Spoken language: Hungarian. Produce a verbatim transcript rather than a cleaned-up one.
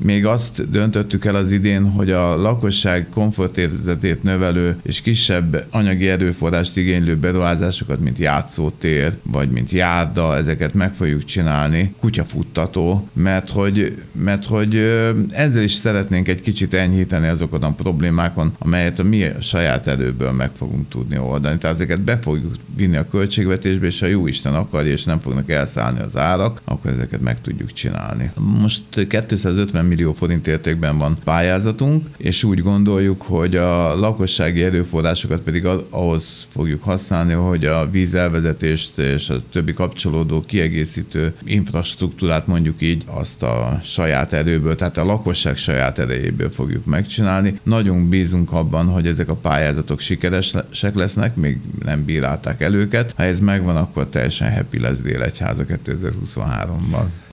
még azt döntöttük el az idén, hogy a lakosság komfortérzetét növelő és kisebb anyagi erőforrást igénylő beruházásokat, mint játszótér, vagy mint járda, ezeket meg fogjuk csinálni, kutyafuttató, mert hogy, mert hogy ezzel is szeretnénk egy kicsit enyhíteni azokon a problémákon, amelyet a mi saját erőből meg fogunk tudni oldani. Tehát ezeket be fogjuk vinni a költségvetésbe, és ha jó Isten akarja, és nem fognak elszállni az árak, akkor ezeket meg tudjuk csinálni. Most kétszázötven millió forint értékben van pályázatunk, és úgy gondoljuk, hogy a lakossági erőforrásokat pedig ahhoz fogjuk használni, hogy a vízelvezetést és a többi kapcsolódó kiegészítő infrastruktúrát, mondjuk így, azt a saját erőből, tehát a lakosság saját erejéből fogjuk megcsinálni. Nagyon bízunk abban, hogy ezek a pályázatok sikeresek lesznek, még nem bírálták el őket. Ha ez megvan, akkor teljesen happy lesz Délegyháza kétezer-huszonháromban.